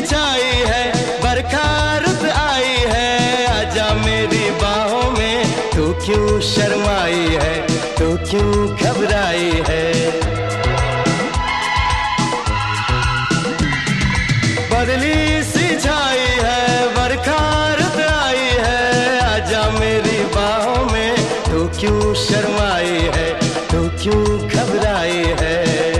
छाई है, बरखा रुत आई है, आजा मेरी बाहों में। तू क्यों शर्माई है, तू क्यों घबराई है। बदली सी छाई है, बरखा रुत आई है, आजा मेरी बाहों में। तू क्यों शर्माई है, तू क्यों घबराई है।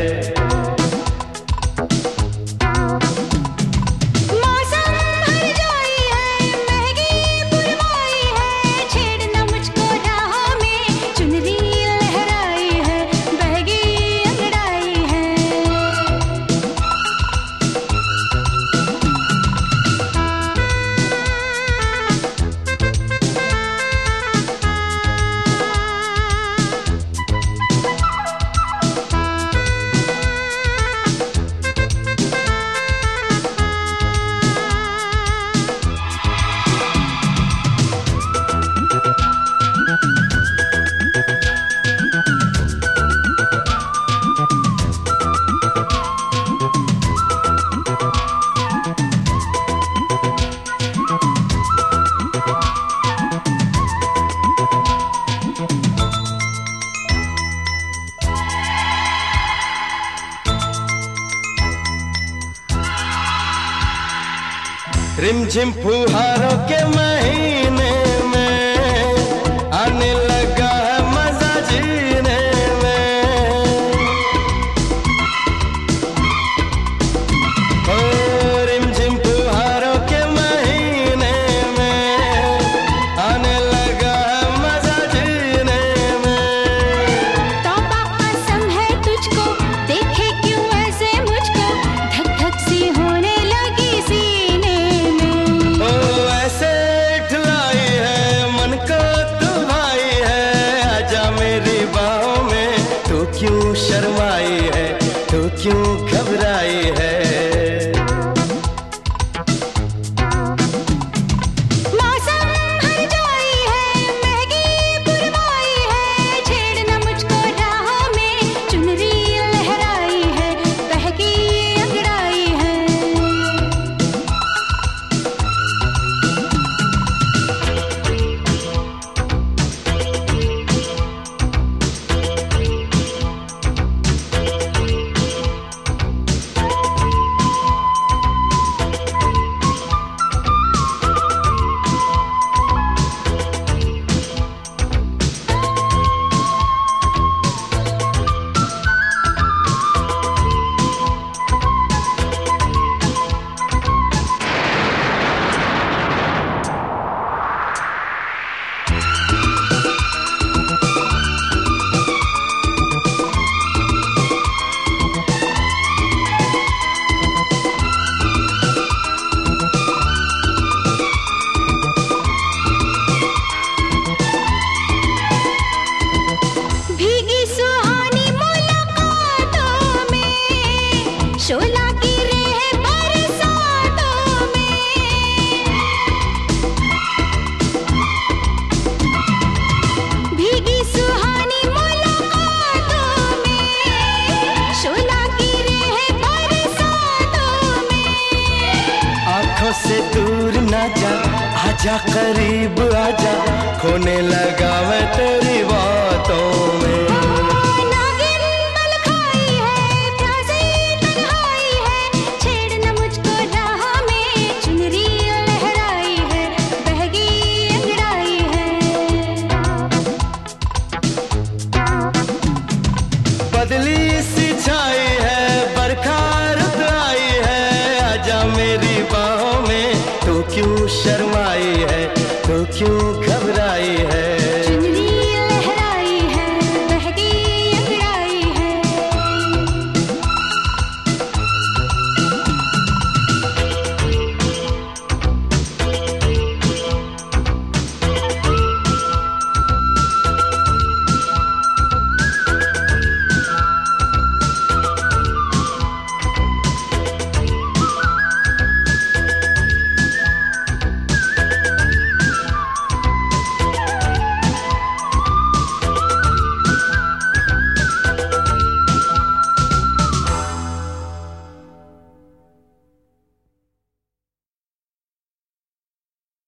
रिमझिम फुहारों के महीने में आने लगा है मजा जीने में। ओ रिमझिम फुहारों के महीने में आने लगा है मजा जीने में। तौबा कसम है तुझको, देखे क्यों ऐसे मुझको, धक धक सी होने लगी सीने। क्यों शर्माई है, तू क्यों घबराई है। मौसम हर जाई है, महंगी पुरवाई है, छेड़ना मुझको राहों में, चुनरी लहराई है, बहकी अंगड़ाई है। शोला गिरे हैं बरसातों में, भीगी सुहानी मुलाकातों में, शोला गिरे हैं बरसातों में। आंखों से दूर ना जा, आजा करीब आजा, खोने लगा मैं तेरी बातों में। बदली सी छाई है, बरखा रुत आई है, आजा मेरी बाहों में। तू क्यों शर्माई है, तू क्यों घबराई